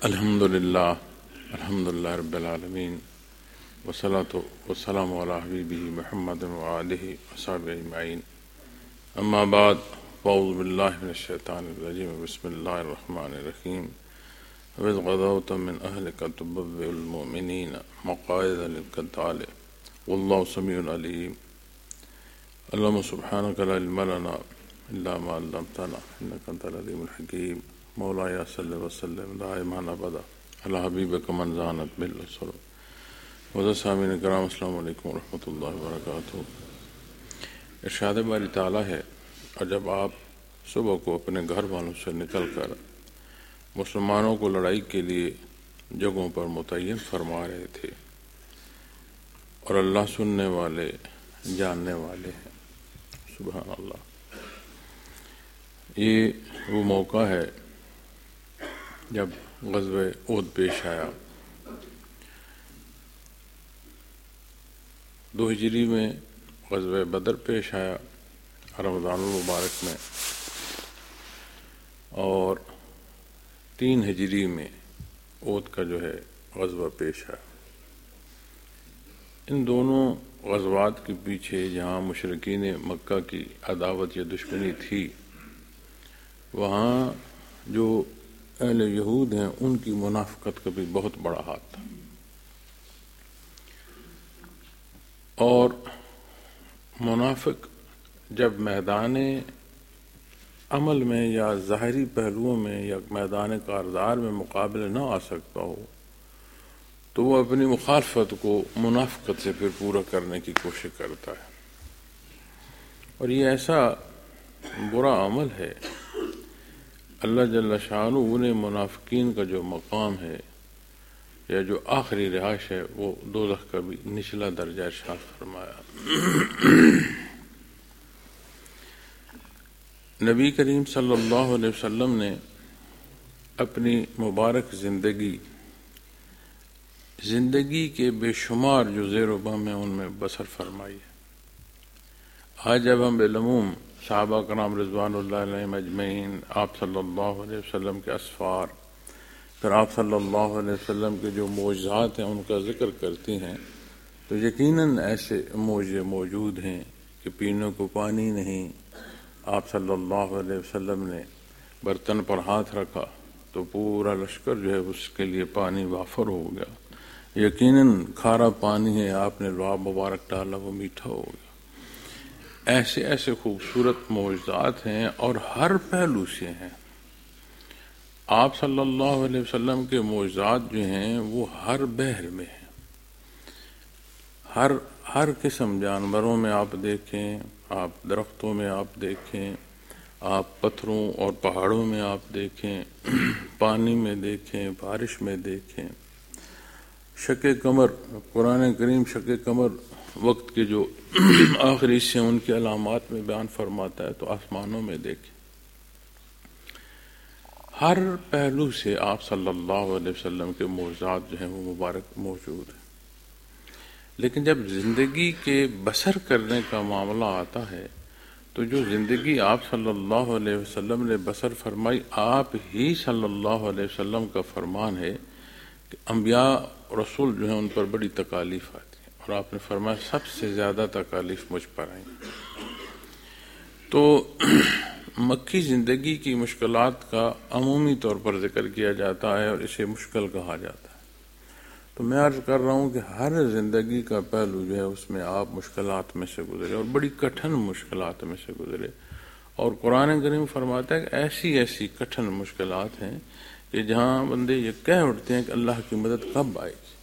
الحمدللہ رب العالمین والصلاة والسلام علی حبیبہ محمد وآلہ وصحبہ اجمعین اما بعد فاعوذ باللہ من الشیطان الرجیم بسم اللہ الرحمن الرحیم وَإِذْ غَدَوْتَ مِنْ أَهْلِكَ تُبَوِّئُ الْمُؤْمِنِينَ مَقَاعِدَ لِلْقِتَالِ وَاللَّهُ سَمِيعٌ عَلِيمٌ اللهم سبحانك لا علم لنا إلا ما علمتنا إنك أنت العليم الحكيم مولاي صل وسلم دائما ابدا على حبیبک من زانت بالرسول وذا سامعین کرام السلام علیکم ورحمۃ اللہ وبرکاتہ۔ ارشاد باری تعالیٰ ہے، اور جب آپ صبح کو اپنے گھر والوں سے نکل کر مسلمانوں کو لڑائی کے لیے جگہوں پر متعین فرما رہے تھے، اور اللہ سننے والے جاننے والے ہیں، سبحان اللہ۔ یہ وہ موقع ہے جب غزوہ احد پیش آیا۔ 2 ہجری میں غزوہ بدر پیش آیا رمضان المبارک میں، اور 3 ہجری میں احد کا جو ہے غزوہ پیش آیا۔ ان دونوں غزوات کے پیچھے جہاں مشرکین مکہ کی عداوت یا دشمنی تھی، وہاں جو اہل یہود ہیں ان کی منافقت کا بھی بہت بڑا ہاتھ تھا، اور منافق جب میدان عمل میں یا ظاہری پہلوؤں میں یا میدان کارزار میں مقابلے نہ آ سکتا ہو تو وہ اپنی مخالفت کو منافقت سے پھر پورا کرنے کی کوشش کرتا ہے، اور یہ ایسا برا عمل ہے۔ اللہ جل شانہ نے منافقین کا جو مقام ہے یا جو آخری رہائش ہے وہ دوزخ کا بھی نچلا درجہ ارشاد فرمایا۔ نبی کریم صلی اللہ علیہ وسلم نے اپنی مبارک زندگی کے بے شمار جو زیر و بم ہیں ان میں بسر فرمائی ہے۔ آج جب ہم بالعموم صحابہ کرام رضوان اللہ علیہم اجمعین، آپ صلی اللہ علیہ وسلم کے اسفار، پھر آپ صلی اللہ علیہ وسلم کے جو معجزات ہیں ان کا ذکر کرتی ہیں، تو یقیناً ایسے معجزے موجود ہیں کہ پینے کو پانی نہیں، آپ صلی اللہ علیہ وسلم نے برتن پر ہاتھ رکھا تو پورا لشکر جو ہے اس کے لیے پانی وافر ہو گیا، یقیناً کھارا پانی ہے، آپ نے لعاب مبارک ڈالا وہ میٹھا ہو گیا۔ ایسے خوبصورت معجزات ہیں اور ہر پہلو سے ہیں۔ آپ صلی اللہ علیہ وسلم کے معجزات جو ہیں وہ ہر بحر میں ہیں، ہر قسم جانوروں میں آپ دیکھیں، آپ درختوں میں آپ دیکھیں، آپ پتھروں اور پہاڑوں میں آپ دیکھیں، پانی میں دیکھیں، بارش میں دیکھیں۔ شق قمر، قرآن کریم شق قمر وقت کے جو آخری حصے ان کی علامات میں بیان فرماتا ہے، تو آسمانوں میں دیکھیں، ہر پہلو سے آپ صلی اللہ علیہ وسلم کے معجزات جو ہیں وہ مبارک موجود ہیں۔ لیکن جب زندگی کے بسر کرنے کا معاملہ آتا ہے تو جو زندگی آپ صلی اللہ علیہ وسلم نے بسر فرمائی، آپ ہی صلی اللہ علیہ وسلم کا فرمان ہے کہ انبیاء رسول جو ہیں ان پر بڑی تکالیف آتی ہے، اور آپ نے فرمایا سب سے زیادہ تکالیف مجھ پر آئیں۔ تو مکی زندگی کی مشکلات کا عمومی طور پر ذکر کیا جاتا ہے اور اسے مشکل کہا جاتا ہے۔ تو میں عرض کر رہا ہوں کہ ہر زندگی کا پہلو جو ہے اس میں آپ مشکلات میں سے گزرے، اور بڑی کٹھن مشکلات میں سے گزرے، اور قرآن کریم فرماتا ہے کہ ایسی کٹھن مشکلات ہیں کہ جہاں بندے یہ کہہ اٹھتے ہیں کہ اللہ کی مدد کب آئے گی۔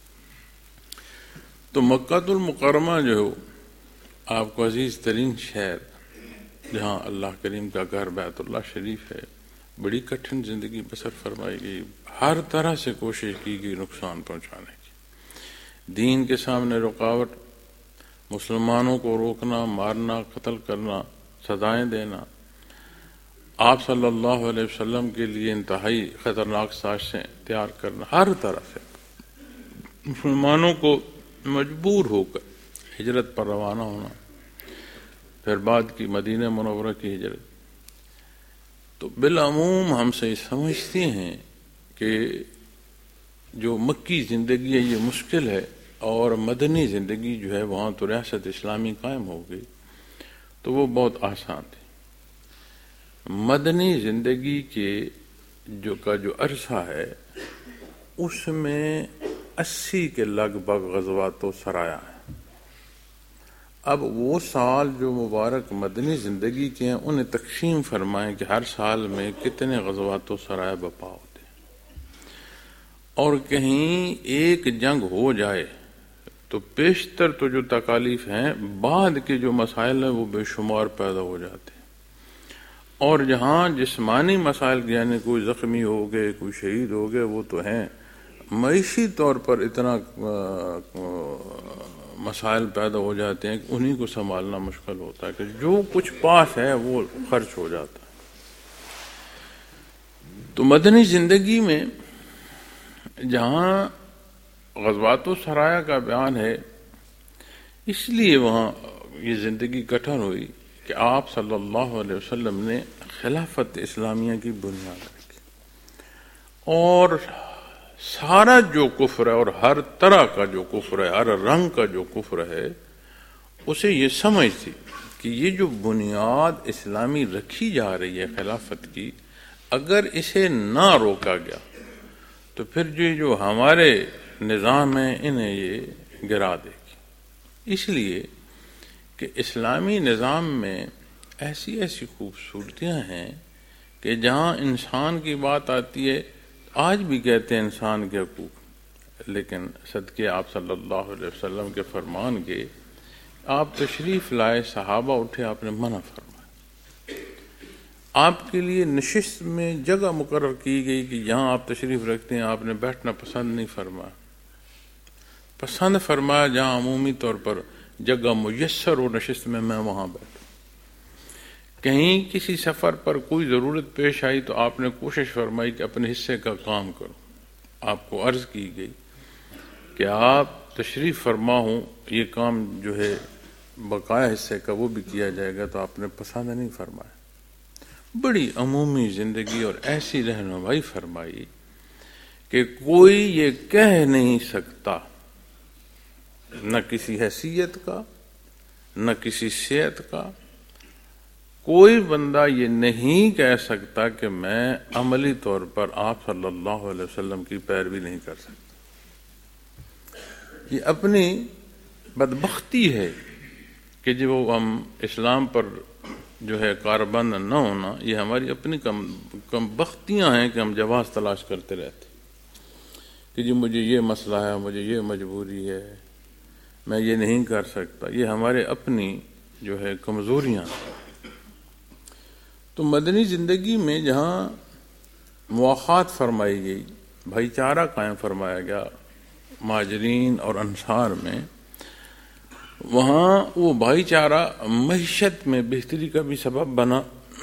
تو مکہ المکرمہ جو ہے آپ کو عزیز ترین شہر، جہاں اللہ کریم کا گھر بیت اللہ شریف ہے، بڑی کٹھن زندگی بسر فرمائی گئی، ہر طرح سے کوشش کی گئی نقصان پہنچانے کی، دین کے سامنے رکاوٹ، مسلمانوں کو روکنا، مارنا، قتل کرنا، سزائیں دینا، آپ صلی اللہ علیہ وسلم کے لیے انتہائی خطرناک سازشیں تیار کرنا، ہر طرح سے مسلمانوں کو مجبور ہو کر ہجرت پر روانہ ہونا، پھر بعد کی مدینہ منورہ کی ہجرت۔ تو بالعموم ہم سے سمجھتے ہیں کہ جو مکی زندگی ہے یہ مشکل ہے، اور مدنی زندگی جو ہے وہاں تو ریاست اسلامی قائم ہو گئی تو وہ بہت آسان تھی۔ مدنی زندگی کے جو عرصہ ہے اس میں 80 کے لگ بھگ غزوات و سرایا ہیں۔ اب وہ سال جو مبارک مدنی زندگی کے ہیں انہیں تقسیم فرمائیں کہ ہر سال میں کتنے غزوات و سرایا بپا ہوتے ہیں، اور کہیں ایک جنگ ہو جائے تو بیشتر تو جو تکالیف ہیں بعد کے جو مسائل ہیں وہ بے شمار پیدا ہو جاتے ہیں، اور جہاں جسمانی مسائل یعنی کوئی زخمی ہو گئے، کوئی شہید ہو گئے وہ تو ہیں، معیشی طور پر اتنا مسائل پیدا ہو جاتے ہیں کہ انہی کو سنبھالنا مشکل ہوتا ہے کہ جو کچھ پاس ہے وہ خرچ ہو جاتا ہے۔ تو مدنی زندگی میں جہاں غزوات و سرایا کا بیان ہے اس لیے وہاں یہ زندگی کٹھن ہوئی کہ آپ صلی اللہ علیہ وسلم نے خلافت اسلامیہ کی بنیاد رکھی، اور سارا جو کفر ہے اور ہر طرح کا جو کفر ہے، ہر رنگ کا جو کفر ہے، اسے یہ سمجھ تھی کہ یہ جو بنیاد اسلامی رکھی جا رہی ہے خلافت کی، اگر اسے نہ روکا گیا تو پھر جو ہمارے نظام ہیں انہیں یہ گرا دے گی۔ اس لیے کہ اسلامی نظام میں ایسی ایسی خوبصورتیاں ہیں کہ جہاں انسان کی بات آتی ہے، آج بھی کہتے ہیں انسان کے حقوق، لیکن صدقے آپ صلی اللہ علیہ وسلم کے فرمان کے آپ تشریف لائے، صحابہ اٹھے، آپ نے منع فرمایا، آپ کے لیے نشست میں جگہ مقرر کی گئی کہ جہاں آپ تشریف رکھتے ہیں آپ نے بیٹھنا پسند نہیں فرمایا، پسند فرمایا جہاں عمومی طور پر جگہ میسر ہو نشست میں وہاں بیٹھوں۔ کہیں کسی سفر پر کوئی ضرورت پیش آئی تو آپ نے کوشش فرمائی کہ اپنے حصے کا کام کرو، آپ کو عرض کی گئی کہ آپ تشریف فرما ہوں، یہ کام جو ہے بقایا حصے کا وہ بھی کیا جائے گا، تو آپ نے پسند نہیں فرمایا۔ بڑی عمومی زندگی اور ایسی رہنمائی فرمائی کہ کوئی یہ کہہ نہیں سکتا، نہ کسی حیثیت کا نہ کسی صحت کا، کوئی بندہ یہ نہیں کہہ سکتا کہ میں عملی طور پر آپ صلی اللہ علیہ وسلم کی پیروی نہیں کر سکتا۔ یہ اپنی بدبختی ہے کہ جو ہم اسلام پر جو ہے کاربند نہ ہونا، یہ ہماری اپنی کم بختیاں ہیں کہ ہم جواز تلاش کرتے رہتے کہ جی مجھے یہ مسئلہ ہے، مجھے یہ مجبوری ہے، میں یہ نہیں کر سکتا، یہ ہمارے اپنی جو ہے کمزوریاں ہیں۔ تو مدنی زندگی میں جہاں مواخات فرمائی گئی، بھائی چارہ قائم فرمایا گیا مہاجرین اور انصار میں، وہاں وہ بھائی چارہ معیشت میں بہتری کا بھی سبب بنا،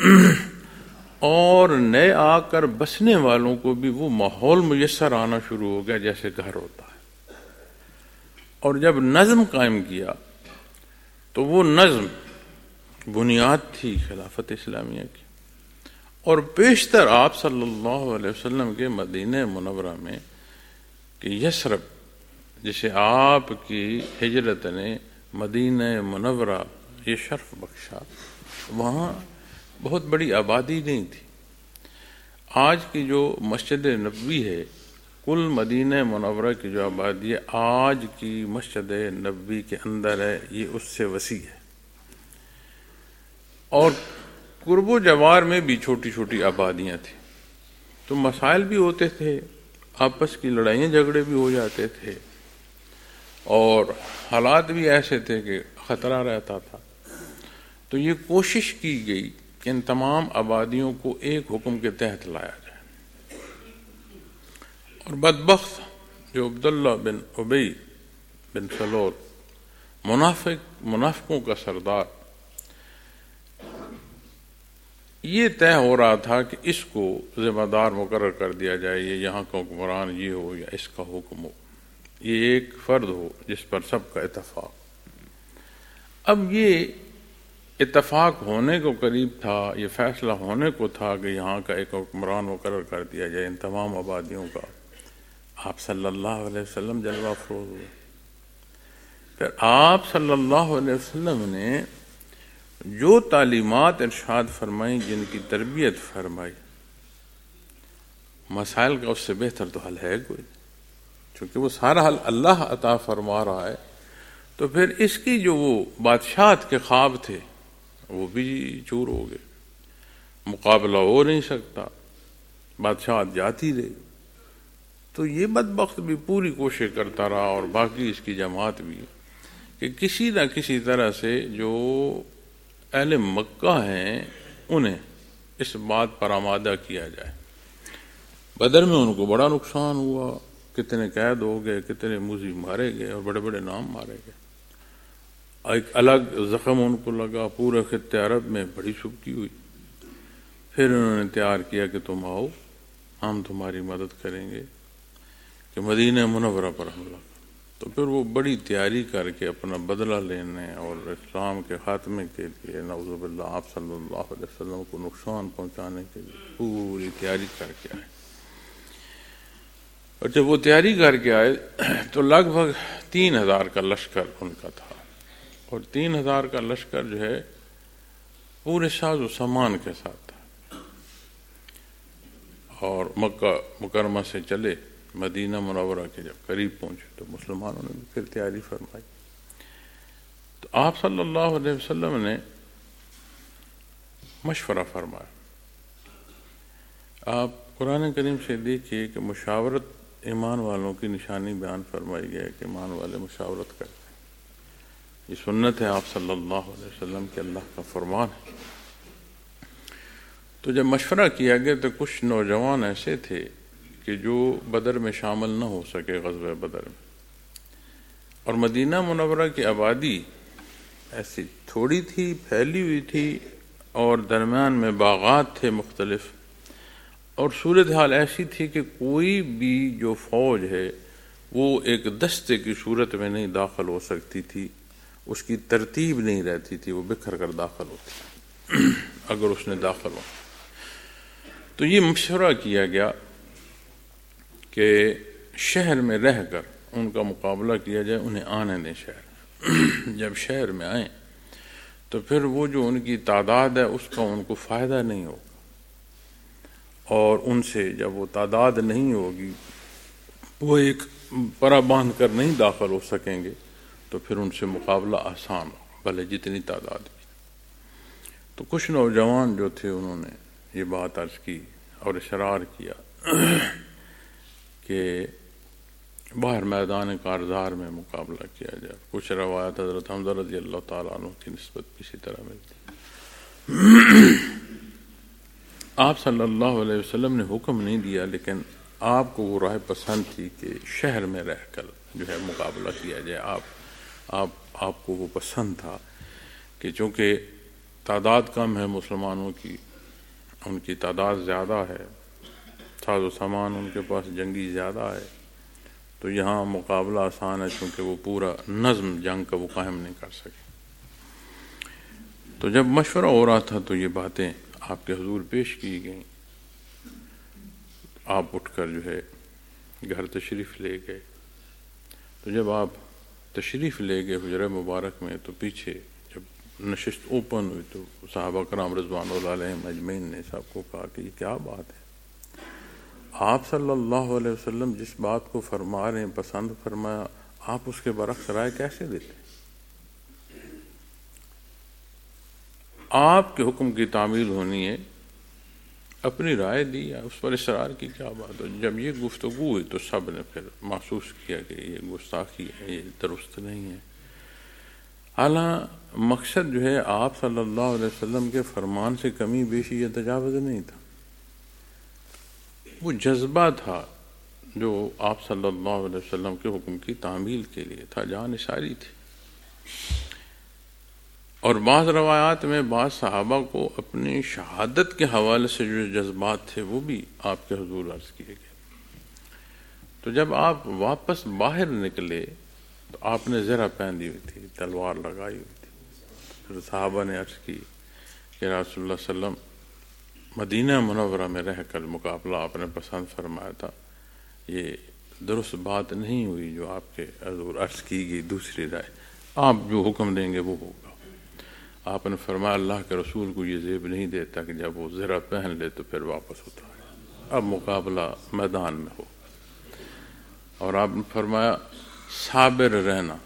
اور نئے آ کر بسنے والوں کو بھی وہ ماحول میسر آنا شروع ہو گیا جیسے گھر ہوتا ہے۔ اور جب نظم قائم کیا تو وہ نظم بنیاد تھی خلافت اسلامیہ کی، اور بیشتر آپ صلی اللہ علیہ وسلم کے مدینہ منورہ میں کہ یثرب جسے آپ کی ہجرت نے مدینہ منورہ یہ شرف بخشا، وہاں بہت بڑی آبادی نہیں تھی۔ آج کی جو مسجد نبوی ہے، کل مدینہ منورہ کی جو آبادی ہے آج کی مسجد نبوی کے اندر ہے، یہ اس سے وسیع ہے، اور قرب و جوار میں بھی چھوٹی چھوٹی آبادیاں تھیں، تو مسائل بھی ہوتے تھے، آپس کی لڑائیاں جھگڑے بھی ہو جاتے تھے، اور حالات بھی ایسے تھے کہ خطرہ رہتا تھا۔ تو یہ کوشش کی گئی کہ ان تمام آبادیوں کو ایک حکم کے تحت لایا جائے، اور بدبخت جو عبداللہ بن ابی بن سلول منافقوں کا سردار، یہ طے ہو رہا تھا کہ اس کو ذمہ دار مقرر کر دیا جائے، یہ یہاں کا حکمران یہ ہو یا اس کا حکم ہو، یہ ایک فرد ہو جس پر سب کا اتفاق۔ اب یہ اتفاق ہونے کو قریب تھا، یہ فیصلہ ہونے کو تھا کہ یہاں کا ایک حکمران مقرر کر دیا جائے ان تمام آبادیوں کا، آپ صلی اللہ علیہ وسلم جلوہ افروز ہوئے۔ پھر آپ صلی اللہ علیہ وسلم نے جو تعلیمات ارشاد فرمائیں، جن کی تربیت فرمائی، مسائل کا اس سے بہتر تو حل ہے کوئی، چونکہ وہ سارا حل اللہ عطا فرما رہا ہے۔ تو پھر اس کی جو وہ بادشاہت کے خواب تھے وہ بھی چور ہو گئے، مقابلہ ہو نہیں سکتا، بادشاہت جاتی رہی۔ تو یہ بدبخت بھی پوری کوشش کرتا رہا، اور باقی اس کی جماعت بھی، کہ کسی نہ کسی طرح سے جو اہل مکہ ہیں انہیں اس بات پر آمادہ کیا جائے۔ بدر میں ان کو بڑا نقصان ہوا، کتنے قید ہو گئے، کتنے موذی مارے گئے، اور بڑے بڑے نام مارے گئے۔ ایک الگ زخم ان کو لگا، پورے خطے عرب میں بڑی سبکی ہوئی۔ پھر انہوں نے تیار کیا کہ تم آؤ، ہم تمہاری مدد کریں گے کہ مدینہ منورہ پر حملہ کرو۔ تو پھر وہ بڑی تیاری کر کے اپنا بدلہ لینے اور اسلام کے خاتمے کے لیے، نعوذ باللہ، آپ صلی اللہ علیہ وسلم کو نقصان پہنچانے کے لیے پوری تیاری کر کے آئے۔ اور جب وہ تیاری کر کے آئے تو لگ بھگ 3000 کا لشکر ان کا تھا، اور 3000 کا لشکر جو ہے پورے ساز و سامان کے ساتھ تھا، اور مکہ مکرمہ سے چلے مدینہ منورہ کے جب قریب پہنچے تو مسلمانوں نے بھی پھر تیاری فرمائی۔ تو آپ صلی اللہ علیہ وسلم نے مشورہ فرمایا۔ آپ قرآن کریم سے دیکھیے کہ مشاورت ایمان والوں کی نشانی بیان فرمائی گئی ہے کہ ایمان والے مشاورت کرتے ہیں، یہ سنت ہے آپ صلی اللہ علیہ وسلم کے، اللہ کا فرمان ہے۔ تو جب مشورہ کیا گیا تو کچھ نوجوان ایسے تھے کہ جو بدر میں شامل نہ ہو سکے، غزوہ بدر میں، اور مدینہ منورہ کی آبادی ایسی تھوڑی تھی، پھیلی ہوئی تھی، اور درمیان میں باغات تھے مختلف، اور صورتحال ایسی تھی کہ کوئی بھی جو فوج ہے وہ ایک دستے کی صورت میں نہیں داخل ہو سکتی تھی، اس کی ترتیب نہیں رہتی تھی، وہ بکھر کر داخل ہوتی اگر اس نے داخل ہو۔ تو یہ مشورہ کیا گیا کہ شہر میں رہ کر ان کا مقابلہ کیا جائے، انہیں آنے دیں شہر۔ جب شہر میں آئیں تو پھر وہ جو ان کی تعداد ہے اس کا ان کو فائدہ نہیں ہوگا، اور ان سے جب وہ تعداد نہیں ہوگی، وہ ایک پرا باندھ کر نہیں داخل ہو سکیں گے، تو پھر ان سے مقابلہ آسان ہوگا، بھلے جتنی تعداد بھی۔ تو کچھ نوجوان جو تھے انہوں نے یہ بات عرض کی اور اصرار کیا کہ باہر میدان کارزار میں مقابلہ کیا جائے۔ کچھ روایت حضرت حمزہ رضی اللہ تعالیٰ عنہ کی نسبت اسی طرح ملتی۔ آپ صلی اللہ علیہ وسلم نے حکم نہیں دیا، لیکن آپ کو وہ رائے پسند تھی کہ شہر میں رہ کر جو ہے مقابلہ کیا جائے۔ آپ کو وہ پسند تھا کہ چونکہ تعداد کم ہے مسلمانوں کی، ان کی تعداد زیادہ ہے، ساز و سامان ان کے پاس جنگی زیادہ ہے، تو یہاں مقابلہ آسان ہے، چونکہ وہ پورا نظم جنگ کا وہ قائم نہیں کر سکے۔ تو جب مشورہ ہو رہا تھا تو یہ باتیں آپ کے حضور پیش کی گئیں۔ آپ اٹھ کر جو ہے گھر تشریف لے گئے۔ تو جب آپ تشریف لے گئے حجرہ مبارک میں، تو پیچھے جب نشست اوپن ہوئی تو صحابہ کرام رضوان اللہ علیہم اجمعین نے سب کو کہا کہ یہ کیا بات ہے، آپ صلی اللہ علیہ وسلم جس بات کو فرما رہے ہیں، پسند فرمایا، آپ اس کے برعکس رائے کیسے دیتے؟ آپ کے حکم کی تعمیل ہونی ہے، اپنی رائے دی، اس پر اصرار کی کیا بات ہے؟ جب یہ گفتگو ہوئی تو سب نے پھر محسوس کیا کہ یہ گستاخی ہے، یہ درست نہیں ہے۔ حالانکہ مقصد جو ہے آپ صلی اللہ علیہ وسلم کے فرمان سے کمی بیشی یا تجاوز نہیں تھا، وہ جذبہ تھا جو آپ صلی اللہ علیہ وسلم کے حکم کی تعمیل کے لیے تھا، جان نثاری تھی۔ اور بعض روایات میں بعض صحابہ کو اپنی شہادت کے حوالے سے جو جذبات تھے وہ بھی آپ کے حضور عرض کیے گئے۔ تو جب آپ واپس باہر نکلے تو آپ نے زرہ پہنی ہوئی تھی، تلوار لگائی ہوئی تھی، صحابہ نے عرض کی کہ رسول اللہ صلی اللہ علیہ وسلم مدینہ منورہ میں رہ کر مقابلہ آپ نے پسند فرمایا تھا، یہ درست بات نہیں ہوئی جو آپ کے حضور عرض کی گئی دوسری رائے، آپ جو حکم دیں گے وہ ہوگا۔ آپ نے فرمایا اللہ کے رسول کو یہ زیب نہیں دیتا کہ جب وہ زرہ پہن لے تو پھر واپس اتارے، اب مقابلہ میدان میں ہو۔ اور آپ نے فرمایا صابر رہنا،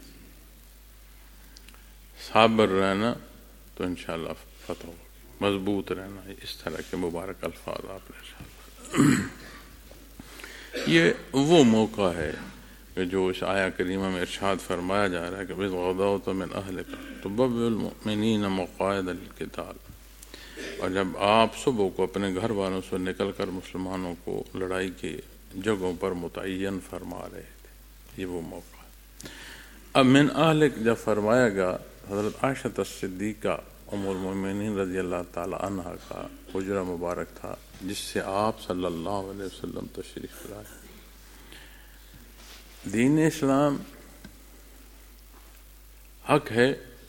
صابر رہنا تو انشاءاللہ فتح ہوگی، مضبوط رہنا، اس طرح کے مبارک الفاظ آپ نے یہ وہ موقع ہے کہ جو اس آیہ کریمہ میں ارشاد فرمایا جا رہا ہے کہ بِذْ غَدَوْتَ مِنْ أَهْلِكَ تُبَوِّئُ الْمُؤْمِنِينَ مَقْعَدَ لِلْقِتَالِ، اور جب آپ صبح کو اپنے گھر والوں سے نکل کر مسلمانوں کو لڑائی کے جگہوں پر متعین فرما رہے تھے، یہ وہ موقع ہے۔ اب من اہلک جب فرمایا گیا، حضرت عائشہ الصدیقہ ام المؤمنین رضی اللہ تعالی عنہ کا حجرہ مبارک تھا جس سے آپ صلی اللہ علیہ وسلم تشریف لائے۔ دین اسلام حق ہے،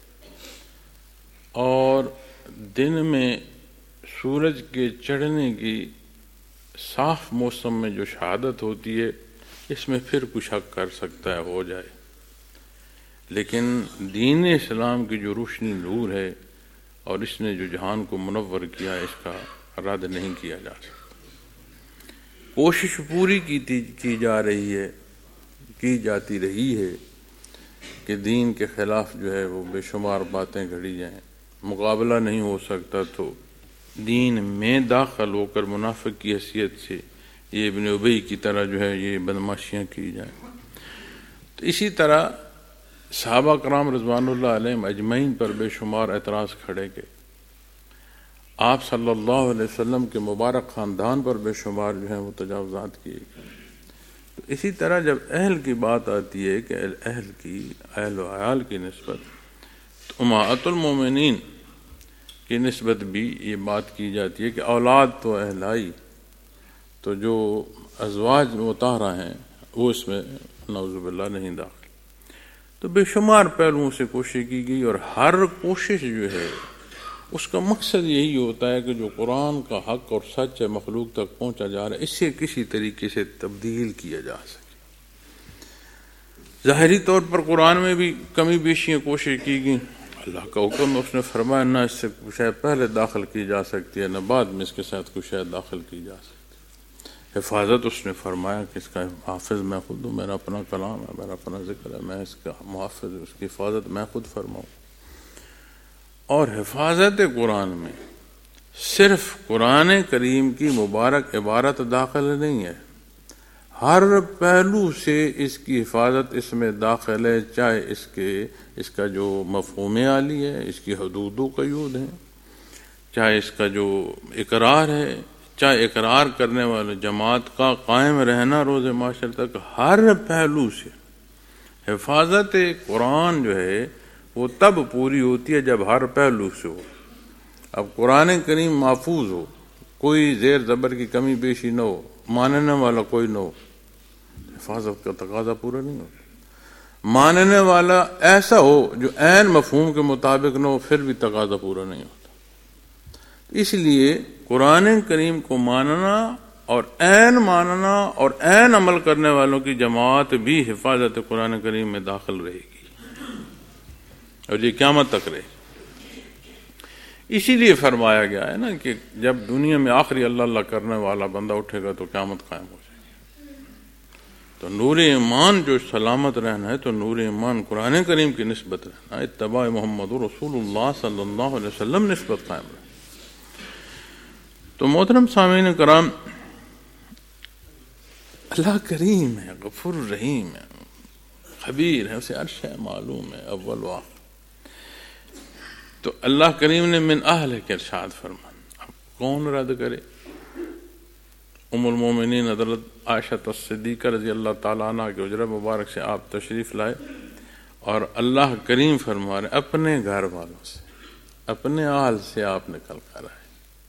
اور دن میں سورج کے چڑھنے کی صاف موسم میں جو شہادت ہوتی ہے اس میں پھر کچھ حق کر سکتا ہے ہو جائے، لیکن دین اسلام کی جو روشنی نور ہے اور اس نے جو جہان کو منور کیا اس کا رد نہیں کیا جا سکتا۔ کوشش پوری کی جا رہی ہے، کی جاتی رہی ہے کہ دین کے خلاف جو ہے وہ بے شمار باتیں گھڑی جائیں، مقابلہ نہیں ہو سکتا تو دین میں داخل ہو کر منافق کی حیثیت سے یہ ابن ابی کی طرح جو ہے یہ بدماشیاں کی جائیں۔ تو اسی طرح صحابہ کرام رضوان اللہ علیہم اجمعین پر بے شمار اعتراض کھڑے گئے، آپ صلی اللہ علیہ وسلم کے مبارک خاندان پر بے شمار جو ہیں وہ تجاوزات کیے گئے۔ تو اسی طرح جب اہل کی بات آتی ہے کہ اہل و عیال کی نسبت، تو امہات المومنین کی نسبت بھی یہ بات کی جاتی ہے کہ اولاد تو اہلائی، تو جو ازواج مطہرہ ہیں وہ اس میں نعوذ باللہ نہیں داخل۔ تو بے شمار پہلوؤں سے کوشش کی گئی، اور ہر کوشش جو ہے اس کا مقصد یہی ہوتا ہے کہ جو قرآن کا حق اور سچ ہے مخلوق تک پہنچا جا رہا ہے اسے کسی طریقے سے تبدیل کیا جا سکے۔ ظاہری طور پر قرآن میں بھی کمی بیشیاں کوشش کی گئی، اللہ کا حکم اس نے فرمایا نہ اس سے کچھ شے پہلے داخل کی جا سکتی ہے نہ بعد میں اس کے ساتھ کچھ شے داخل کی جا سکتی ہے۔ حفاظت اس نے فرمایا کہ اس کا حافظ میں خود ہوں، میرا اپنا کلام ہے، میرا اپنا ذکر ہے، میں اس کا محافظ، اس کی حفاظت میں خود فرماؤں۔ اور حفاظت قرآن میں صرف قرآن کریم کی مبارک عبارت داخل نہیں ہے، ہر پہلو سے اس کی حفاظت اس میں داخل ہے، چاہے اس کا جو مفہوم عالی ہے، اس کی حدود و قیود ہیں، چاہے اس کا جو اقرار ہے، چاہے اقرار کرنے والے جماعت کا قائم رہنا روز معاشر تک، ہر پہلو سے حفاظت قرآن جو ہے وہ تب پوری ہوتی ہے جب ہر پہلو سے ہو۔ اب قرآن کریم محفوظ ہو، کوئی زیر زبر کی کمی بیشی نہ ہو، ماننے والا کوئی نہ ہو، حفاظت کا تقاضا پورا نہیں ہوتا۔ ماننے والا ایسا ہو جو عین مفہوم کے مطابق نہ ہو، پھر بھی تقاضا پورا نہیں ہوتا۔ اس لیے قرآن کریم کو ماننا اور عین عمل کرنے والوں کی جماعت بھی حفاظت قرآن کریم میں داخل رہے گی، اور یہ قیامت تک رہے گی۔ اسی لیے فرمایا گیا ہے نا کہ جب دنیا میں آخری اللہ اللہ کرنے والا بندہ اٹھے گا تو قیامت قائم ہو جائے گی۔ تو نور ایمان جو سلامت رہنا ہے تو نور ایمان قرآن کریم کی نسبت رہنا، اتباع محمد رسول اللہ صلی اللہ علیہ وسلم نسبت قائم رہنا۔ تو محترم سامعین کرام، اللہ کریم ہے، غفور رحیم ہے، خبیر ہے، اسے ہر شے معلوم ہے، اول و آخر۔ تو اللہ کریم نے من اہل کے ارشاد فرمایا، اب کون رد کرے؟ ام المومنین حضرت عائشہ الصدیقہ رضی اللہ تعالیٰ عنہ کے حجرہ مبارک سے آپ تشریف لائے، اور اللہ کریم فرما رہے اپنے گھر والوں سے، اپنے اہل سے آپ نکل کر آئے۔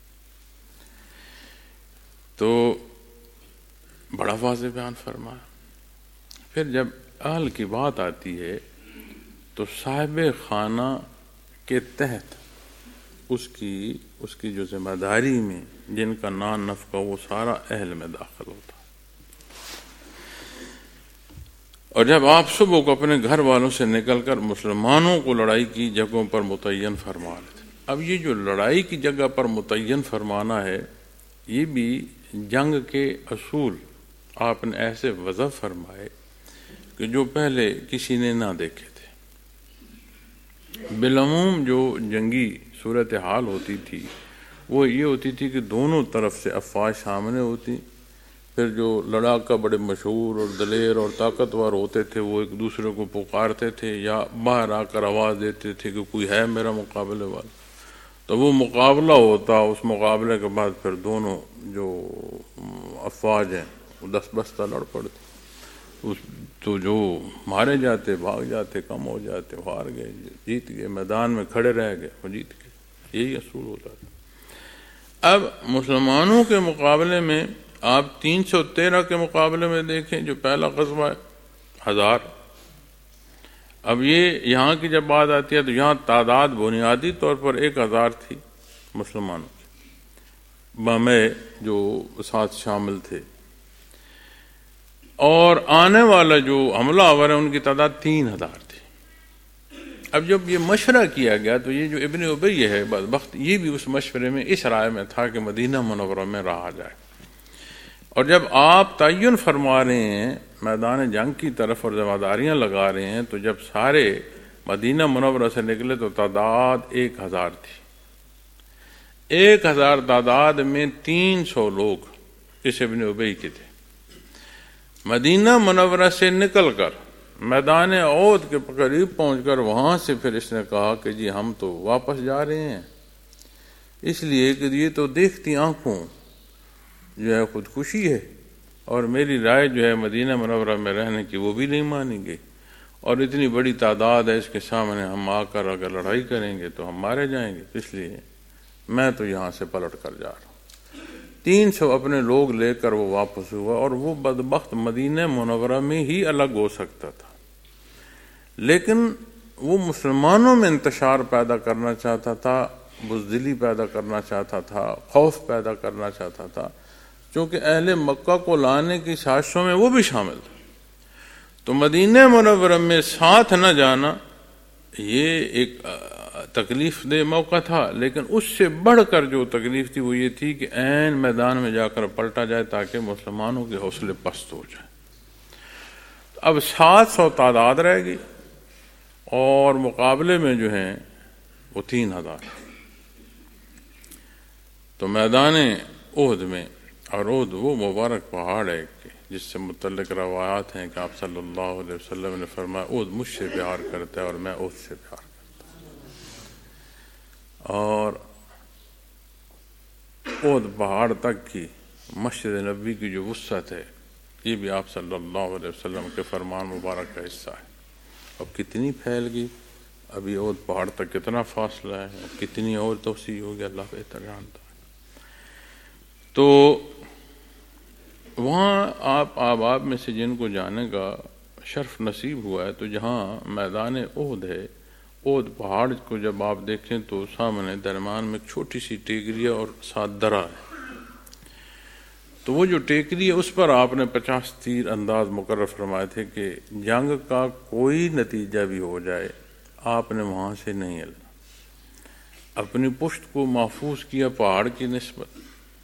تو بڑا واضح بیان فرمایا۔ پھر جب اہل کی بات آتی ہے تو صاحب خانہ کے تحت اس کی جو ذمہ داری میں جن کا نان نفقہ وہ سارا اہل میں داخل ہوتا. اور جب آپ صبح کو اپنے گھر والوں سے نکل کر مسلمانوں کو لڑائی کی جگہوں پر متعین فرما رہے تھے. اب یہ جو لڑائی کی جگہ پر متعین فرمانا ہے یہ بھی جنگ کے اصول آپ نے ایسے وضع فرمائے کہ جو پہلے کسی نے نہ دیکھے تھے. بالعموم جو جنگی صورتحال ہوتی تھی وہ یہ ہوتی تھی کہ دونوں طرف سے افواج سامنے ہوتی، پھر جو لڑاکا بڑے مشہور اور دلیر اور طاقتور ہوتے تھے وہ ایک دوسرے کو پکارتے تھے یا باہر آ کر آواز دیتے تھے کہ کوئی ہے میرا مقابلے والا، تو وہ مقابلہ ہوتا. اس مقابلے کے بعد پھر دونوں جو افواج ہیں وہ دست بستہ لڑ پڑتی. تو جو مارے جاتے بھاگ جاتے، کم ہو جاتے ہار گئے، جیت گئے، میدان میں کھڑے رہ گئے وہ جیت گئے. یہی اصول ہوتا تھا. اب مسلمانوں کے مقابلے میں آپ 313 کے مقابلے میں دیکھیں جو پہلا غزوہ ہے 1000. اب یہ یہاں کی جب بات آتی ہے تو یہاں تعداد بنیادی طور پر 1000 تھی مسلمانوں کی، بامے جو ساتھ شامل تھے، اور آنے والا جو حملہ آور ہے ان کی تعداد 3000 تھی. اب جب یہ مشورہ کیا گیا تو یہ جو ابن ابی ہے بدبخت یہ بھی اس مشورے میں اس رائے میں تھا کہ مدینہ منورہ میں رہا جائے. اور جب آپ تعین فرما رہے ہیں میدان جنگ کی طرف اور ذمہ داریاں لگا رہے ہیں تو جب سارے مدینہ منورہ سے نکلے تو تعداد 1000 تھی. 1000 تعداد میں 300 لوگ اس ابن ابی کے تھے. مدینہ منورہ سے نکل کر میدان احد کے قریب پہنچ کر وہاں سے پھر اس نے کہا کہ جی ہم تو واپس جا رہے ہیں، اس لیے کہ یہ تو دیکھتی آنکھوں جو ہے خودکشی ہے، اور میری رائے جو ہے مدینہ منورہ میں رہنے کی وہ بھی نہیں مانی گئی، اور اتنی بڑی تعداد ہے اس کے سامنے ہم آ کر اگر لڑائی کریں گے تو ہم مارے جائیں گے، اس لیے میں تو یہاں سے پلٹ کر جا رہا ہوں. 300 اپنے لوگ لے کر وہ واپس ہوا، اور وہ بدبخت مدینہ منورہ میں ہی الگ ہو سکتا تھا، لیکن وہ مسلمانوں میں انتشار پیدا کرنا چاہتا تھا، بزدلی پیدا کرنا چاہتا تھا، خوف پیدا کرنا چاہتا تھا، چونکہ اہل مکہ کو لانے کی سازشوں میں وہ بھی شامل تھا. تو مدینہ منورہ میں ساتھ نہ جانا یہ ایک تکلیف دہ موقع تھا، لیکن اس سے بڑھ کر جو تکلیف تھی وہ یہ تھی کہ عین میدان میں جا کر پلٹا جائے تاکہ مسلمانوں کے حوصلے پست ہو جائیں. اب 700 تعداد رہ گئی اور مقابلے میں جو ہیں وہ 3000. تو میدان احد میں، اور احد وہ مبارک پہاڑ ہے جس سے متعلق روایات ہیں کہ آپ صلی اللہ علیہ وسلم نے فرمایا احد مجھ سے پیار کرتا ہے اور میں احد سے پیار کرتا ہوں. اور احد پہاڑ تک کی مسجد نبوی کی جو وسعت ہے یہ بھی آپ صلی اللہ علیہ وسلم کے فرمان مبارک کا حصہ ہے. اب کتنی پھیل گئی، ابھی احد پہاڑ تک کتنا فاصلہ ہے، اب کتنی اور توسیع ہوگی اللہ بہتر جانتا ہے. تو وہاں آپ آباب میں سے جن کو جانے کا شرف نصیب ہوا ہے تو جہاں میدان احد ہے، احد پہاڑ کو جب آپ دیکھیں تو سامنے درمیان میں ایک چھوٹی سی ٹیکری اور ساتھ درہ ہے. تو وہ جو ٹیکری ہے اس پر آپ نے 50 تیر انداز مقرر فرمائے تھے کہ جنگ کا کوئی نتیجہ بھی ہو جائے آپ نے وہاں سے نہیں ہلنا. اپنی پشت کو محفوظ کیا پہاڑ کی نسبت،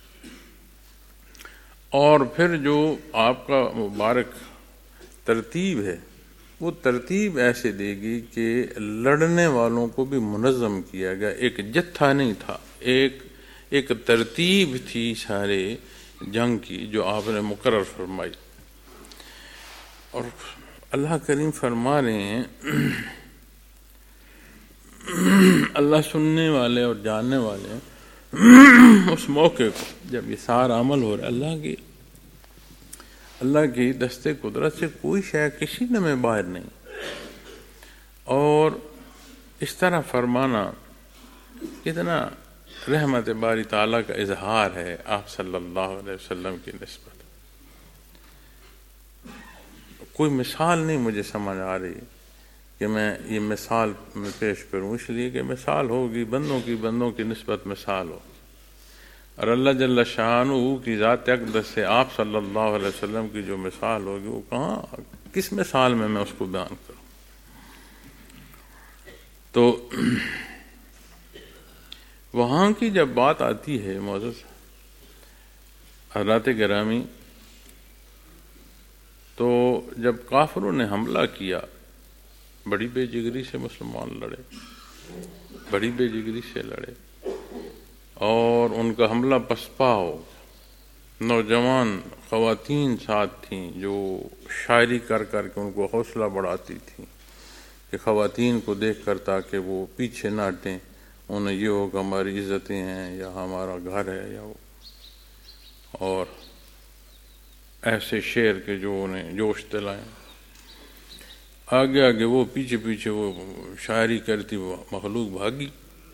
اور پھر جو آپ کا مبارک ترتیب ہے وہ ترتیب ایسے دے گی کہ لڑنے والوں کو بھی منظم کیا گیا. ایک جتھا نہیں تھا، ایک ترتیب تھی سارے جنگ کی جو آپ نے مقرر فرمائی. اور اللہ کریم فرما رہے ہیں اللہ سننے والے اور جاننے والے ہیں اس موقع کو جب یہ سارا عمل ہو رہا ہے اللہ کی دستے قدرت سے کوئی شے کسی نے میں باہر نہیں. اور اس طرح فرمانا کتنا رحمت باری تعالیٰ کا اظہار ہے آپ صلی اللہ علیہ وسلم کی نسبت. کوئی مثال نہیں مجھے سمجھ آ رہی کہ میں یہ مثال میں پیش کروں، اس لیے کہ مثال ہوگی بندوں کی نسبت مثال ہو، اور اللہ جل شانہ کی ذات اقدس سے آپ صلی اللہ علیہ وسلم کی جو مثال ہوگی وہ کہاں، کس مثال میں اس کو بیان کروں۔ تو وہاں کی جب بات آتی ہے معزز حضرات گرامی، تو جب کافروں نے حملہ کیا، بڑی بے جگری سے مسلمان لڑے، بڑی بے جگری سے لڑے، اور ان کا حملہ پسپا ہو، نوجوان خواتین ساتھ تھیں جو شاعری کر کر کے ان کو حوصلہ بڑھاتی تھیں کہ خواتین کو دیکھ کر تاکہ وہ پیچھے نہ ہٹیں، انہیں یہ ہو کہ ہماری عزتیں ہیں یا ہمارا گھر ہے یا وہ، اور ایسے شعر کے جو انہیں جوش دلائیں۔ آگے آگے وہ پیچھے پیچھے وہ شاعری کرتی، وہ مخلوق بھاگی۔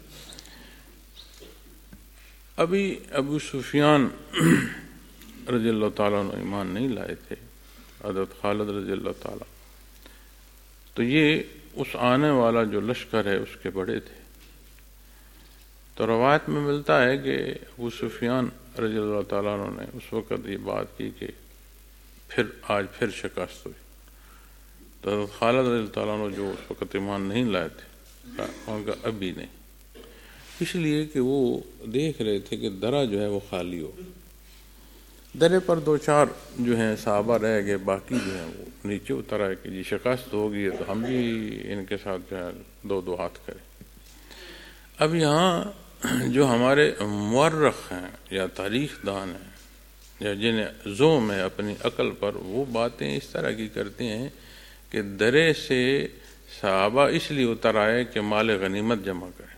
ابھی ابو سفیان رضی اللہ تعالیٰ عنہ ایمان نہیں لائے تھے، حضرت خالد رضی اللہ تعالیٰ، تو یہ اس آنے والا جو لشکر ہے اس کے بڑے تھے۔ تو روایت میں ملتا ہے کہ ابو سفیان رضی اللہ تعالیٰ عنہ نے اس وقت یہ بات کی کہ آج پھر شکست ہوئی۔ تو حضرت خالد رضی اللہ تعالیٰ عنہ جو اس وقت ایمان نہیں لائے تھے، ان کا ابھی نہیں، اس لیے کہ وہ دیکھ رہے تھے کہ درہ جو ہے وہ خالی ہو، درے پر دو چار جو ہیں صحابہ رہ گئے، باقی جو ہیں وہ نیچے اتر آئے کہ جی شکست ہوگی ہے تو ہم بھی ان کے ساتھ جو ہے دو ہاتھ کریں۔ اب یہاں جو ہمارے مورخ ہیں یا تاریخ دان ہیں یا جنہیں زوم ہے اپنی عقل پر، وہ باتیں اس طرح کی کرتے ہیں کہ درے سے صحابہ اس لیے اتر آئے کہ مال غنیمت جمع کریں۔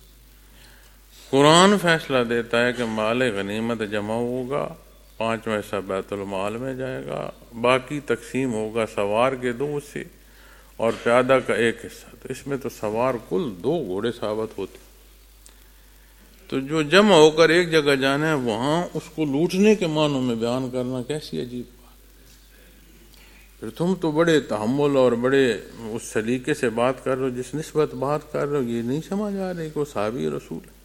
قرآن فیصلہ دیتا ہے کہ مال غنیمت جمع ہوگا، 5واں حصہ بیت المال میں جائے گا، باقی تقسیم ہوگا سوار کے 2 حصے اور پیادہ کا 1 حصہ۔ تو اس میں تو سوار کل 2 گھوڑے ثابت ہوتے، تو جو جمع ہو کر ایک جگہ جانا ہے وہاں اس کو لوٹنے کے معنوں میں بیان کرنا کیسی عجیب بات۔ پھر تم تو بڑے تحمل اور بڑے اس سلیقے سے بات کر رہے ہو، جس نسبت بات کر رہے ہو یہ نہیں سمجھ آ رہی کہ وہ صحابی رسول ہے۔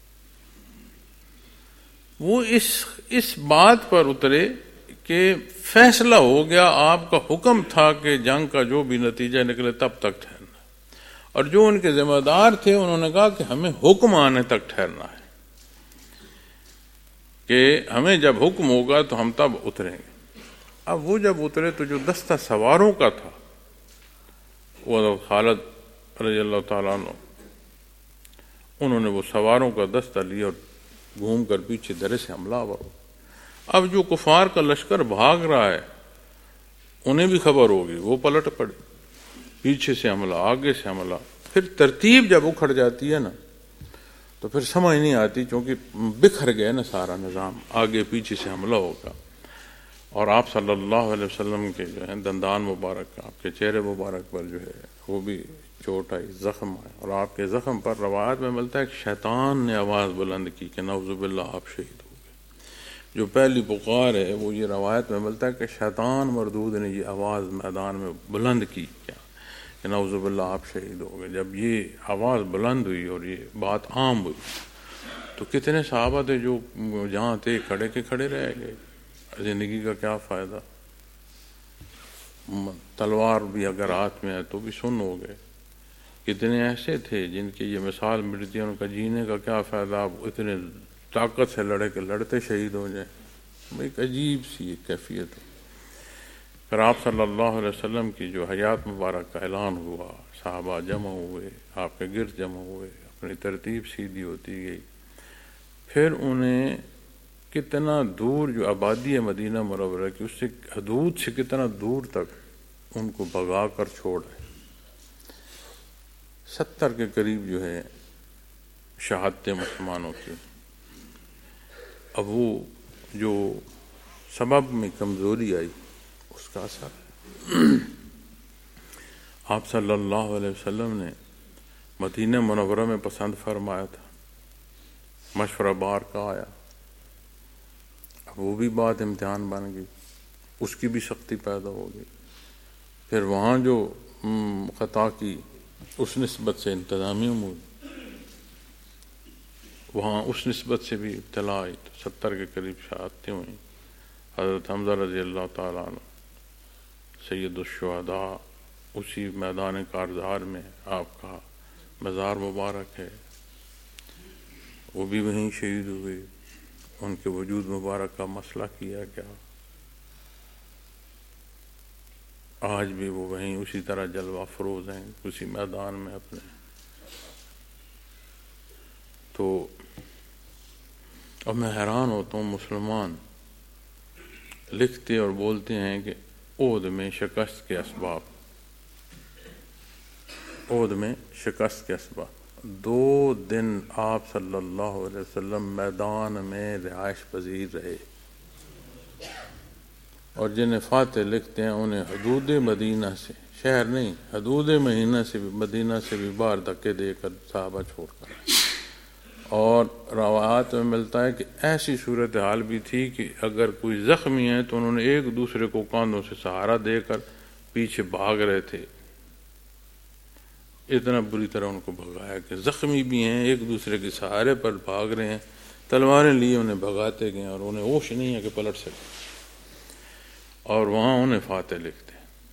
وہ اس بات پر اترے کہ فیصلہ ہو گیا، آپ کا حکم تھا کہ جنگ کا جو بھی نتیجہ نکلے تب تک ٹھہرنا، اور جو ان کے ذمہ دار تھے انہوں نے کہا کہ ہمیں حکم آنے تک ٹھہرنا ہے، کہ ہمیں جب حکم ہوگا تو ہم تب اتریں گے۔ اب وہ جب اترے تو جو دستہ سواروں کا تھا وہ حضرت خالد رضی اللہ تعالیٰ عنہ، انہوں نے وہ سواروں کا دستہ لیا اور گھوم کر پیچھے درے سے حملہ آور ہو۔ اب جو کفار کا لشکر بھاگ رہا ہے انہیں بھی خبر ہوگی، وہ پلٹ پڑے، پیچھے سے حملہ، آگے سے حملہ، پھر ترتیب جب اکھڑ جاتی ہے نا تو پھر سمجھ نہیں آتی، چونکہ بکھر گئے نا سارا نظام، آگے پیچھے سے حملہ ہوگا، اور آپ صلی اللہ علیہ وسلم کے جو ہے دندان مبارک، آپ کے چہرے مبارک پر جو ہے وہ بھی چوٹ آئی، زخم آئے، اور آپ کے زخم پر روایت میں ملتا ہے کہ شیطان نے آواز بلند کی کہ نعوذ باللہ آپ شہید ہو گئے۔ جو پہلی پکار ہے وہ یہ روایت میں ملتا ہے کہ شیطان مردود نے یہ آواز میدان میں بلند کی کیا کہ نعوذ باللہ آپ شہید ہو گئے۔ جب یہ آواز بلند ہوئی اور یہ بات عام ہوئی تو کتنے صحابہ تھے جو جہاں تھے کھڑے کے کھڑے رہ گئے، زندگی کا کیا فائدہ، تلوار بھی اگر ہاتھ میں ہے تو بھی سن ہو گئے۔ کتنے ایسے تھے جن کی یہ مثال ملتی ہے، ان کا جینے کا کیا فائدہ، آپ اتنے طاقت سے لڑے کہ لڑتے شہید ہو جائیں۔ ایک عجیب سی ایک کیفیت ہے۔ پھر آپ صلی اللہ علیہ وسلم کی جو حیات مبارک کا اعلان ہوا، صحابہ جمع ہوئے، آپ کے گرد جمع ہوئے، اپنی ترتیب سیدھی ہوتی گئی، پھر انہیں کتنا دور جو آبادی ہے مدینہ منورہ کی، اس سے حدود سے کتنا دور تک ان کو بھگا کر چھوڑے، 70 کے قریب جو ہے شہادتیں مسلمانوں کی۔ اب وہ جو سبب میں کمزوری آئی اس کا اثر آپ صلی اللہ علیہ وسلم نے مدینہ منورہ میں پسند فرمایا تھا، مشورہ بار کا آیا، اب وہ بھی بات امتحان بن گئی، اس کی بھی سختی پیدا ہو گئی۔ پھر وہاں جو خطا کی اس نسبت سے انتظامی امور، وہاں اس نسبت سے بھی ابتلا آئی تو 70 کے قریب شہادتیں ہوئیں۔ حضرت حمزہ رضی اللہ تعالیٰ عنہ سید الشہداء، اسی میدان کارزار میں آپ کا مزار مبارک ہے، وہ بھی وہیں شہید ہوئے، ان کے وجود مبارک کا مسئلہ کیا گیا، آج بھی وہ وہیں اسی طرح جلوہ فروز ہیں اسی میدان میں اپنے۔ تو اب میں حیران ہوتا ہوں، مسلمان لکھتے اور بولتے ہیں کہ عہد میں شکست کے اسباب، عہد میں شکست کے اسباب، 2 دن آپ صلی اللہ علیہ وسلم میدان میں رہائش پذیر رہے، اور جنہیں فاتح لکھتے ہیں انہیں حدود مدینہ سے، شہر نہیں، حدود مدینہ سے بھی باہر دھکے دے کر صحابہ چھوڑ کر، اور روایات میں ملتا ہے کہ ایسی صورتحال بھی تھی کہ اگر کوئی زخمی ہے تو انہوں نے ایک دوسرے کو کاندھوں سے سہارا دے کر پیچھے بھاگ رہے تھے، اتنا بری طرح ان کو بھگایا کہ زخمی بھی ہیں، ایک دوسرے کے سہارے پر بھاگ رہے ہیں، تلواریں لیے انہیں بھگاتے گئے، اور انہیں ہوش نہیں ہے کہ پلٹ سکے، اور وہاں انہیں فاتح لکھتے ہیں۔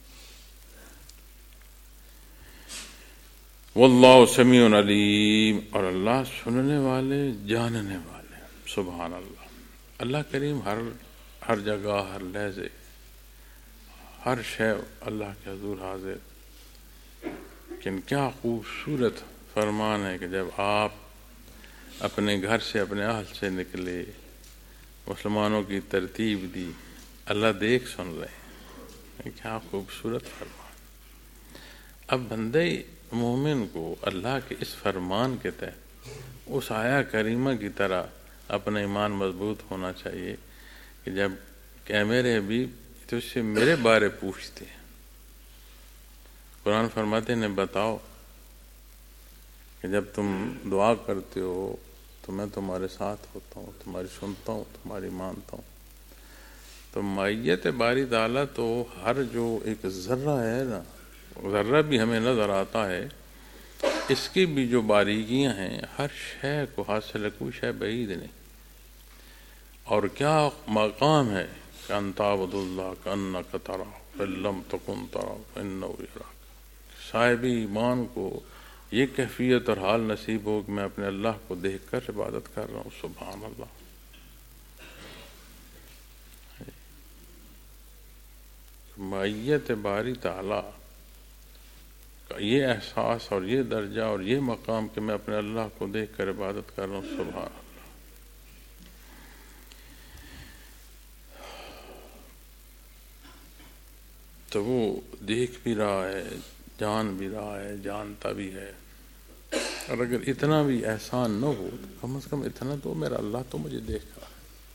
واللہ سمیع علیم، اور اللہ سننے والے جاننے والے، سبحان اللہ۔ اللہ کریم ہر جگہ، ہر لحظے، ہر شے اللہ کے حضور حاضر۔ لیکن کیا خوبصورت فرمان ہے کہ جب آپ اپنے گھر سے، اپنے اہل سے نکلے، مسلمانوں کی ترتیب دی، اللہ دیکھ سن رہے ہیں، کیا خوبصورت فرمان۔ اب بندے مومن کو اللہ کے اس فرمان کے تحت اس آیہ کریمہ کی طرح اپنا ایمان مضبوط ہونا چاہیے کہ جب کہ میرے حبیب تو اس سے میرے بارے پوچھتے ہیں، قرآن فرماتے ہیں بتاؤ کہ جب تم دعا کرتے ہو تو میں تمہارے ساتھ ہوتا ہوں، تمہاری سنتا ہوں، تمہاری مانتا ہوں۔ تو معیت باری تعالیٰ تو ہر جو ایک ذرہ ہے نا، ذرہ بھی ہمیں نظر آتا ہے، اس کی بھی جو باریکیاں ہیں، ہر شے کو حاصل ہے، کوئی شے بعید نہیں۔ اور کیا مقام ہے کہ ان تعبد اللہ کأنک تراہ فإن لم تکن تراہ فإنہ یراک۔ صاحب ایمان کو یہ کیفیت اور حال نصیب ہو کہ میں اپنے اللہ کو دیکھ کر عبادت کر رہا ہوں، سبحان اللہ۔ معیت باری تعالیٰ کا یہ احساس اور یہ درجہ اور یہ مقام کہ میں اپنے اللہ کو دیکھ کر عبادت کر رہا ہوں، سبحان اللہ۔ تو وہ دیکھ بھی رہا ہے، جان بھی رہا ہے، جانتا بھی ہے، اور اگر اتنا بھی احسان نہ ہو تو کم از کم اتنا تو میرا اللہ تو مجھے دیکھ رہا ہے۔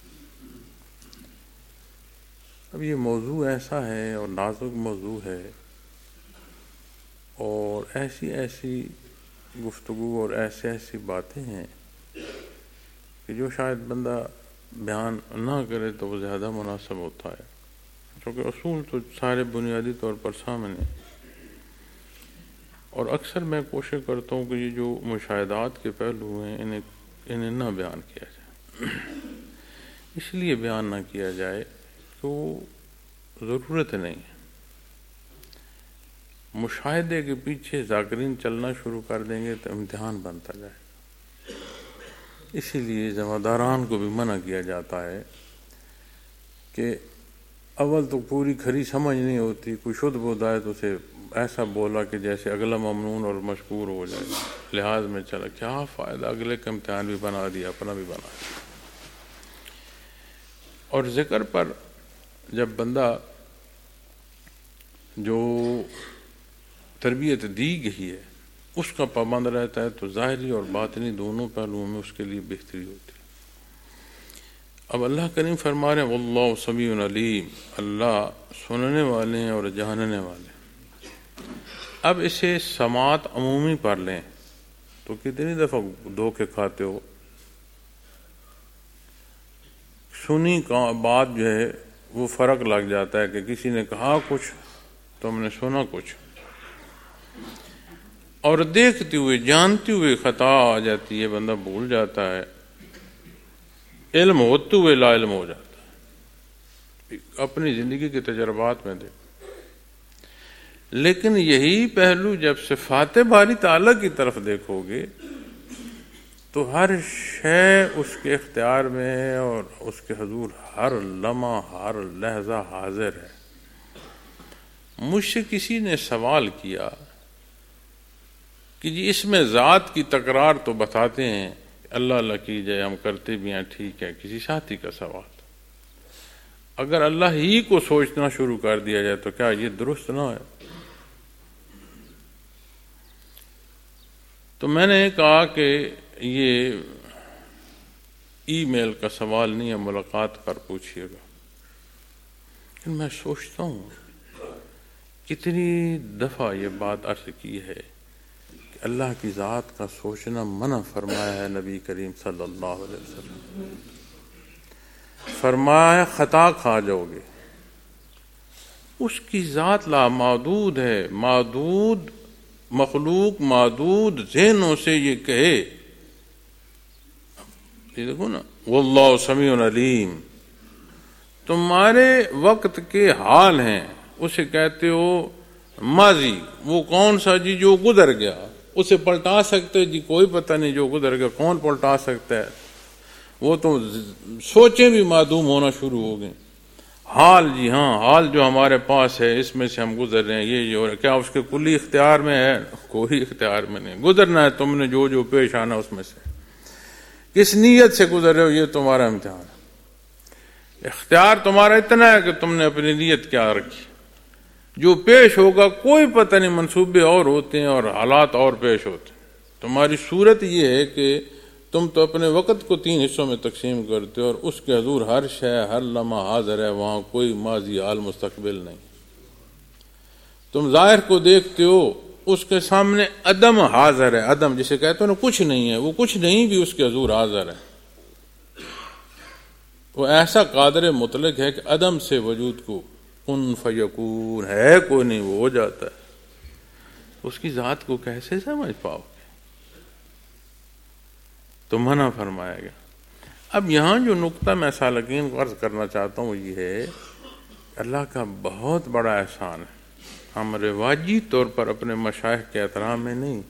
اب یہ موضوع ایسا ہے اور نازک موضوع ہے، اور ایسی گفتگو اور ایسی باتیں ہیں کہ جو شاید بندہ بیان نہ کرے تو وہ زیادہ مناسب ہوتا ہے، کیونکہ اصول تو سارے بنیادی طور پر سامنے، اور اکثر میں کوشش کرتا ہوں کہ یہ جو مشاہدات کے پہلو ہیں انہیں نہ بیان کیا جائے۔ اس لیے بیان نہ کیا جائے کہ وہ ضرورت نہیں ہے۔ مشاہدے کے پیچھے ذاکرین چلنا شروع کر دیں گے تو امتحان بنتا جائے گا۔ اسی لیے ذمہ داران کو بھی منع کیا جاتا ہے کہ اول تو پوری کھری سمجھ نہیں ہوتی، کوئی شدھ بودھ آئے تو اسے ایسا بولا کہ جیسے اگلا ممنون اور مشکور ہو جائے، لحاظ میں چلا، کیا فائدہ، اگلے کا امتحان بھی بنا دیا، اپنا بھی بنا دیا۔ اور ذکر پر جب بندہ جو تربیت دی گئی ہے اس کا پابند رہتا ہے تو ظاہری اور باطنی دونوں پہلوؤں میں اس کے لیے بہتری ہوتی ہے۔ اب اللہ کریم فرما رہے ہیں واللہ سمیع علیم، اللہ سننے والے ہیں اور جاننے والے ہیں۔ اب اسے سماعت عمومی پڑھ لیں تو کتنی دفعہ دھوکے کھاتے ہو، سنی کا بات جو ہے وہ فرق لگ جاتا ہے کہ کسی نے کہا کچھ تو ہم نے سنا کچھ، اور دیکھتے ہوئے جانتے ہوئے خطا آ جاتی ہے، بندہ بھول جاتا ہے، علم ہوتے ہوئے لا علم ہو جاتا ہے، اپنی زندگی کے تجربات میں دیکھ۔ لیکن یہی پہلو جب صفات باری تعالیٰ کی طرف دیکھو گے تو ہر شے اس کے اختیار میں ہے اور اس کے حضور ہر لمحہ ہر لحظہ حاضر ہے۔ مجھ سے کسی نے سوال کیا کہ جی اس میں ذات کی تکرار تو بتاتے ہیں، اللہ اللہ کی جائے ہم کرتے بھی ہیں، ٹھیک ہے، کسی ساتھی کا سوال، اگر اللہ ہی کو سوچنا شروع کر دیا جائے تو کیا یہ درست نہ ہے؟ تو میں نے کہا کہ یہ ای میل کا سوال نہیں ہے، ملاقات پر پوچھیے گا۔ لیکن میں سوچتا ہوں کتنی دفعہ یہ بات عرض کی ہے کہ اللہ کی ذات کا سوچنا منع فرمایا ہے نبی کریم صلی اللہ علیہ وسلم، فرمایا خطا کھا جاؤ گے۔ اس کی ذات لامحدود ہے، محدود مخلوق محدود ذہنوں سے یہ کہے، یہ دیکھو نا، واللہ سمیع علیم، تمہارے وقت کے حال ہیں، اسے کہتے ہو ماضی، وہ کون سا جی جو گزر گیا، اسے پلٹا سکتے جی کوئی پتہ نہیں، جو گزر گیا کون پلٹا سکتا ہے، وہ تو سوچیں بھی معدوم ہونا شروع ہو گئے۔ حال، جی ہاں، حال جو ہمارے پاس ہے اس میں سے ہم گزر رہے ہیں، یہ ہو رہا ہے، کیا اس کے کلی اختیار میں ہے؟ کوئی اختیار میں نہیں، گزرنا ہے تم نے جو پیش آنا اس میں سے، کس نیت سے گزر رہے ہو یہ تمہارا امتحان ہے۔ اختیار تمہارا اتنا ہے کہ تم نے اپنی نیت کیا رکھی، جو پیش ہوگا کوئی پتہ نہیں، منصوبے اور ہوتے ہیں اور حالات اور پیش ہوتے ہیں۔ تمہاری صورت یہ ہے کہ تم تو اپنے وقت کو 3 حصوں میں تقسیم کرتے ہو اور اس کے حضور ہر شے ہر لمحہ حاضر ہے، وہاں کوئی ماضی حال مستقبل نہیں۔ تم ظاہر کو دیکھتے ہو، اس کے سامنے عدم حاضر ہے، عدم جسے کہتے ہو نا کچھ نہیں ہے، وہ کچھ نہیں بھی اس کے حضور حاضر ہے۔ وہ ایسا قادر مطلق ہے کہ عدم سے وجود کو کن فیکون ہے، کوئی نہیں، وہ ہو جاتا ہے۔ اس کی ذات کو کیسے سمجھ پاؤ گے؟ تو منع فرمایا گیا۔ اب یہاں جو نقطہ میں سالکین کو عرض کرنا چاہتا ہوں وہ یہ ہے، اللہ کا بہت بڑا احسان ہے، ہم رواجی طور پر اپنے مشائخ کے احترام میں نہیں،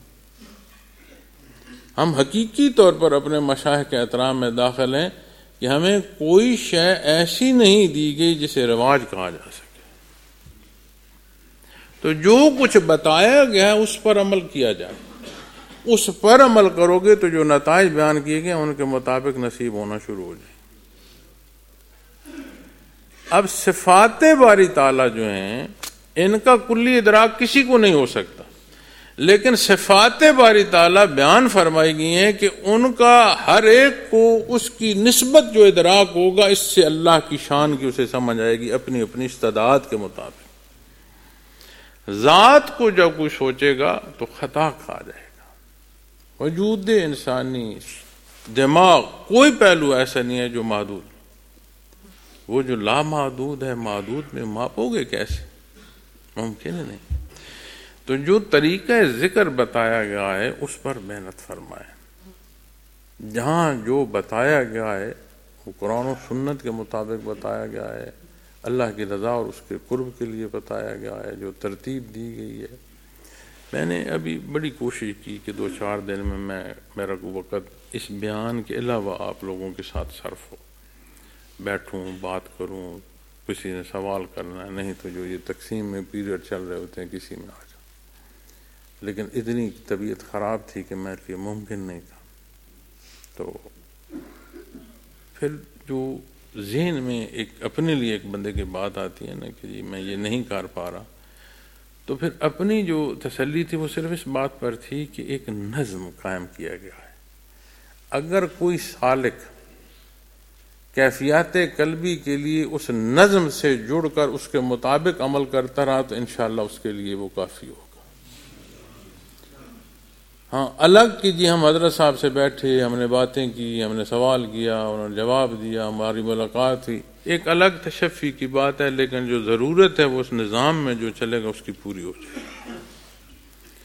ہم حقیقی طور پر اپنے مشائخ کے احترام میں داخل ہیں کہ ہمیں کوئی شے ایسی نہیں دی گئی جسے رواج کہا جا سکے۔ تو جو کچھ بتایا گیا ہے اس پر عمل کیا جائے، اس پر عمل کرو گے تو جو نتائج بیان کیے گئے ان کے مطابق نصیب ہونا شروع ہو جائے۔ اب صفات باری تعالیٰ جو ہیں ان کا کلی ادراک کسی کو نہیں ہو سکتا، لیکن صفات باری تعالیٰ بیان فرمائی گئی ہیں کہ ان کا ہر ایک کو اس کی نسبت جو ادراک ہوگا، اس سے اللہ کی شان کی اسے سمجھ آئے گی اپنی اپنی استعداد کے مطابق۔ ذات کو جب کوئی سوچے گا تو خطا کھا جائے گا۔ وجود انسانی دماغ کوئی پہلو ایسا نہیں ہے جو محدود، وہ جو لامحدود ہے محدود میں ماپو گے کیسے؟ ممکن ہے نہیں۔ تو جو طریقہ ذکر بتایا گیا ہے اس پر محنت فرمائے، جہاں جو بتایا گیا ہے وہ قرآن و سنت کے مطابق بتایا گیا ہے، اللہ کی رضا اور اس کے قرب کے لیے بتایا گیا ہے، جو ترتیب دی گئی ہے۔ میں نے ابھی بڑی کوشش کی کہ 2-4 دن میں میرا وقت اس بیان کے علاوہ آپ لوگوں کے ساتھ صرف ہو، بیٹھوں بات کروں، کسی نے سوال کرنا ہے، نہیں تو جو یہ تقسیم میں پیریڈ چل رہے ہوتے ہیں کسی میں آ جاؤ۔ لیکن اتنی طبیعت خراب تھی کہ میرے لیے ممکن نہیں تھا۔ تو پھر جو ذہن میں ایک اپنے لیے ایک بندے کی بات آتی ہے نا کہ جی میں یہ نہیں کر پا رہا، تو پھر اپنی جو تسلی تھی وہ صرف اس بات پر تھی کہ ایک نظم قائم کیا گیا ہے۔ اگر کوئی سالک کیفیات قلبی کے لیے اس نظم سے جڑ کر اس کے مطابق عمل کرتا رہا تو انشاءاللہ اس کے لیے وہ کافی ہوگا۔ ہاں الگ کہ جی ہم حضرت صاحب سے بیٹھے، ہم نے باتیں کی، ہم نے سوال کیا، انہوں نے جواب دیا، ہماری ملاقات ہوئی، ایک الگ تشفی کی بات ہے، لیکن جو ضرورت ہے وہ اس نظام میں جو چلے گا اس کی پوری ہو جائے۔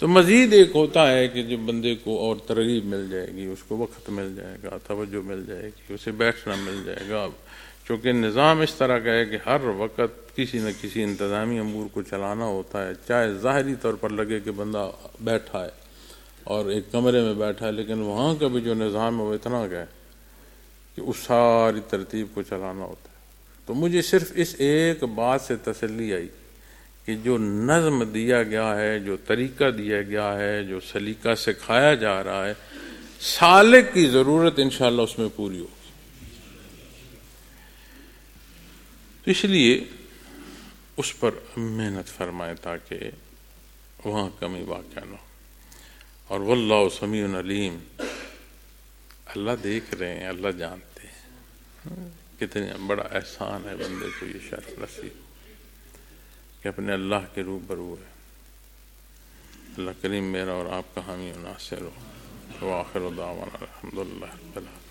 تو مزید ایک ہوتا ہے کہ جو بندے کو اور ترغیب مل جائے گی، اس کو وقت مل جائے گا، توجہ مل جائے گی، اسے بیٹھنا مل جائے گا، چونکہ نظام اس طرح کا ہے کہ ہر وقت کسی نہ کسی انتظامی امور کو چلانا ہوتا ہے، چاہے ظاہری طور پر لگے کہ بندہ بیٹھا ہے اور ایک کمرے میں بیٹھا ہے، لیکن وہاں کا بھی جو نظام ہے وہ اتنا کا ہے کہ اس ساری ترتیب کو چلانا ہوتا ہے۔ تو مجھے صرف اس ایک بات سے تسلی آئی کہ جو نظم دیا گیا ہے، جو طریقہ دیا گیا ہے، جو سلیقہ سکھایا جا رہا ہے، سالک کی ضرورت انشاءاللہ اس میں پوری ہوگی۔ تو اس لیے اس پر محنت فرمائے تاکہ وہاں کمی واقع نہ ہو۔ اور واللہ سمیع علیم، اللہ دیکھ رہے ہیں، اللہ جانتے ہیں۔ کتنا بڑا احسان ہے بندے کو یہ شرف نصیب کہ اپنے اللہ کے روبرو ہے۔ اللہ کریم میرا اور آپ کا حامی و ناصر ہو۔ وآخر دعوانا الحمدللہ رب العالمین۔